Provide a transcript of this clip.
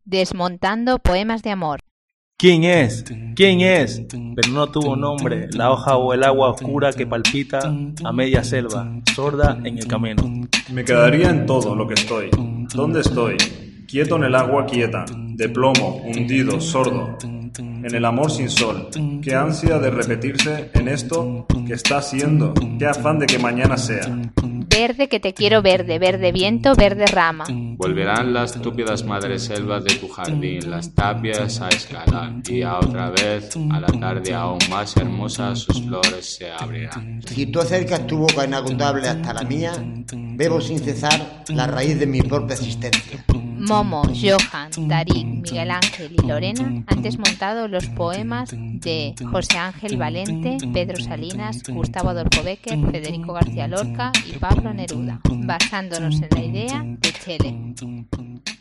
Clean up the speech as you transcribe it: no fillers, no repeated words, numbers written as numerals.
Desmontando poemas de amor. ¿Quién es? ¿Quién es? Pero no tuvo nombre, la hoja o el agua oscura que palpita a media selva, sorda en el camino. Me quedaría en todo lo que estoy. ¿Dónde estoy? Quieto en el agua quieta, de plomo, hundido, sordo. En el amor sin sol. Qué ansia de repetirse en esto que está siendo. Qué afán de que mañana sea. Verde que te quiero verde, verde viento, verde rama. Volverán las túpidas madreselvas de tu jardín, las tapias a escalar, y a otra vez, a la tarde aún más hermosa, sus flores se abrirán. Si tú acercas tu boca inagotable hasta la mía, bebo sin cesar la raíz de mi propia existencia. Momo, Johan, Tarik, Miguel Ángel y Lorena han desmontado los poemas de José Ángel Valente, Pedro Salinas, Gustavo Adolfo Bécquer, Federico García Lorca y Pablo Neruda, basándonos en la idea de Chele.